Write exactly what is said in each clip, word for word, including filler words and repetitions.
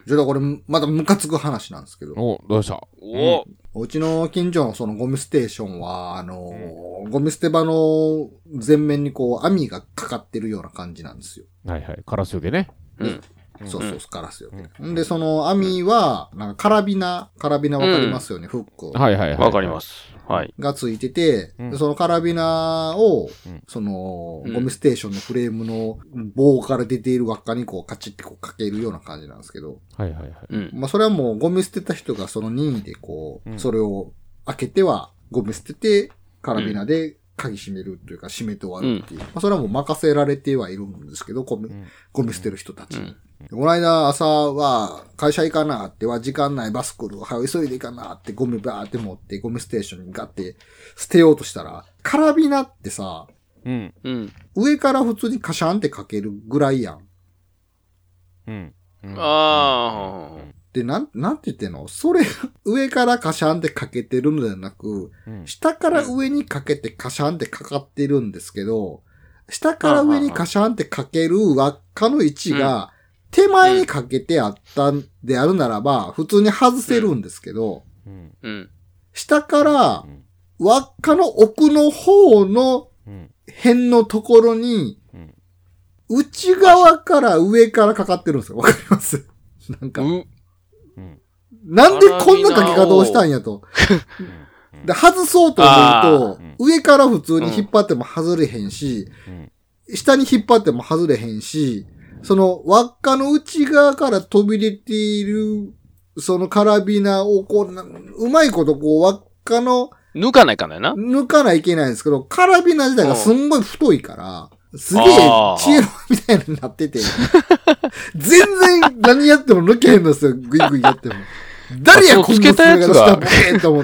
ちょっとこれ、またムカつく話なんですけど。 お、どうした？ お、 うん、うちの近所のそのゴミステーションは、あのーうん、ゴミ捨て場の前面にこう、網がかかってるような感じなんですよ。 はいはい。カラスよけね。 うん。そうそう、カラスよけ。うん、で、その網は、なんかカラビナ、カラビナわかりますよね、うん、フック。 はいはいはい。 わかります。はい。 がついてて、うん、そのカラビナを、うん、その、ゴミステーションのフレームの棒から出ている輪っかにこうカチッてこうかけるような感じなんですけど。 はいはいはい。 うん、まあそれはもうゴミ捨てた人がその任意でこう、うん、それを開けてはゴミ捨てて、カラビナで鍵閉めるというか閉めて終わるっていう。うん、まあそれはもう任せられてはいるんですけど、ゴミ、うん、ゴミ捨てる人たちに。うんこの間朝は会社行かなっては時間ないバス来る。はい、急いで行かなってゴミバーって持ってゴミステーションにガッて捨てようとしたら、カラビナってさ、 うん。うん。 上から普通にカシャンってかけるぐらいやん。 うん。うん、 ああ。 で、なん、なんて言ってんのそれ、上からカシャンってかけてるのではなく、うん、下から上にかけてカシャンってかかってるんですけど、下から上にカシャンってかける輪っかの位置が、うん手前にかけてあったんであるならば、普通に外せるんですけど、 うんうん、 下から輪っかの奥の方の辺のところに、内側から上からかかってるんですよ。わかりますなんか、うん、なんでこんなかけ方をしたんやと。で外そうと思うと、上から普通に引っ張っても外れへんし、下に引っ張っても外れへんし、その輪っかの内側から飛び出ている、そのカラビナをこう、うまいことこう輪っかの、 抜かないかないな。 抜かないといけないんですけど、カラビナ自体がすんごい太いから、すげえ知恵のみたいになってて、全然何やっても抜けへんのですよ、グイグイやっても。誰やこんなつけ方したボケーと思って。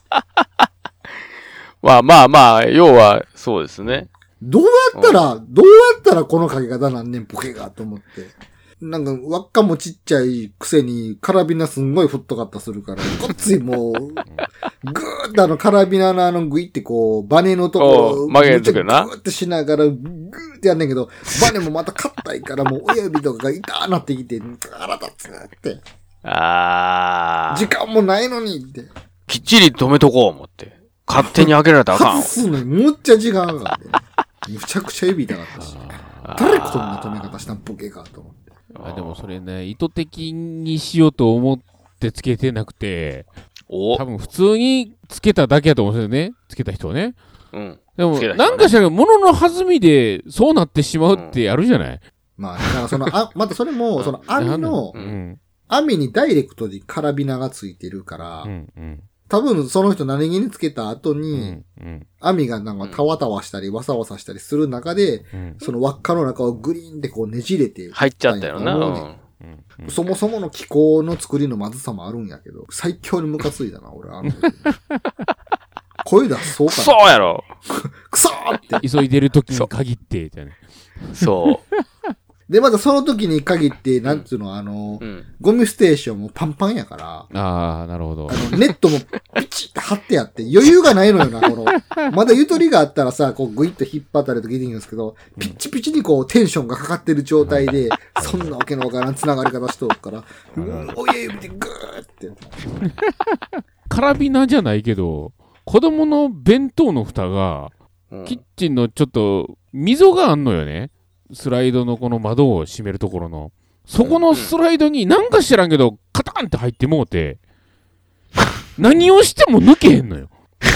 まあまあまあ、要はそうですね。 どうやったら、どうやったらこのかけ方なんねん、ボケが、と思って。なんか、輪っかもちっちゃいくせに、カラビナすんごい太かったするから、こっついもう、ぐーってあの、カラビナのあの、グイってこう、バネのところ、 曲げるときな。 ぐーってしながら、ぐーってやんねんけど、バネもまた硬いから、もう親指とかが痛ーなってきて、腹立つって。 あー。 時間もないのにって。 きっちり止めとこう思って。勝手に開けられたらあかん。 外すのにむっちゃ時間かかって。むちゃくちゃ指痛かったし。誰こんな止め方したんボケかと思って。 あでもそれね、意図的にしようと思ってつけてなくて、 お多分普通につけただけだと思うんですよね。つけた人はね。 うん。 でも、ね、なんかしら物の弾みでそうなってしまうってあるじゃない、うん、 まあ、だからその、あ、またそれも、その網の、うん、網にダイレクトにカラビナがついてるから、うんうん多分その人何気につけた後に、うんうん、網がなんかタワタワしたりワサワサしたりする中で、うん、その輪っかの中をグリーンってこうねじれて入っちゃったよな、ねうん、そもそもの気候の作りのまずさもあるんやけど、最強にムカついたな、俺。あの声出そうかな。 そうやろくそーって。 急いでる時に限って、じゃね。 そう。 で、またその時に限って、なんつうの、あの、うん、ゴミステーションもパンパンやから。 ああ、なるほど。 あの、ネットもピチッと張ってやって、余裕がないのよな、この。まだゆとりがあったらさ、こうグイッと引っ張ったりとかできるんですけど、ピッチピチにこうテンションがかかってる状態で、そんなわけのわからん繋がり方しとるから、うん、おい指でグーって。 カラビナじゃないけど、子供の弁当の蓋が、キッチンのちょっと溝があんのよね。スライドのこの窓を閉めるところの。そこのスライドになんか知らんけど、カタンって入ってもうて、何をしても抜けへんのよ。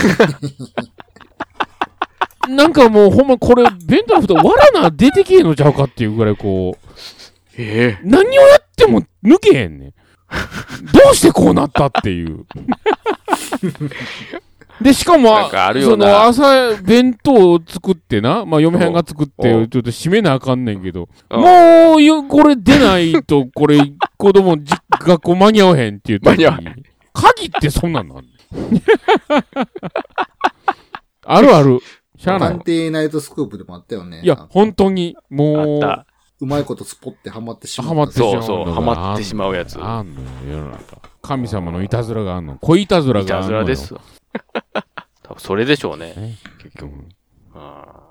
なんかもうほんまこれ、弁当の蓋、わらな出てけえのちゃうかっていうぐらいこう、 えー、 何をやっても抜けへんねん。どうしてこうなったっていう。で、しかも、その朝弁当を作ってな、まあ嫁はんが作って、ちょっと閉めなあかんねんけど、もうよ、これ出ないと、これ、子供、学校間に合わへんっていう時に、鍵ってそんなんなんあるある。しゃあない。 探偵ナイトスクープでもあったよね。 いや、本当に、もう、 うまいことスポってハマってしまう。 ハマってしまう。 そうそう、ハマってしまうやつ。 あんのよ、世の中。神様のいたずらがあんの。小いたずらがあんのよ。 いたずらです。多分それでしょうね。ね結局。うんあ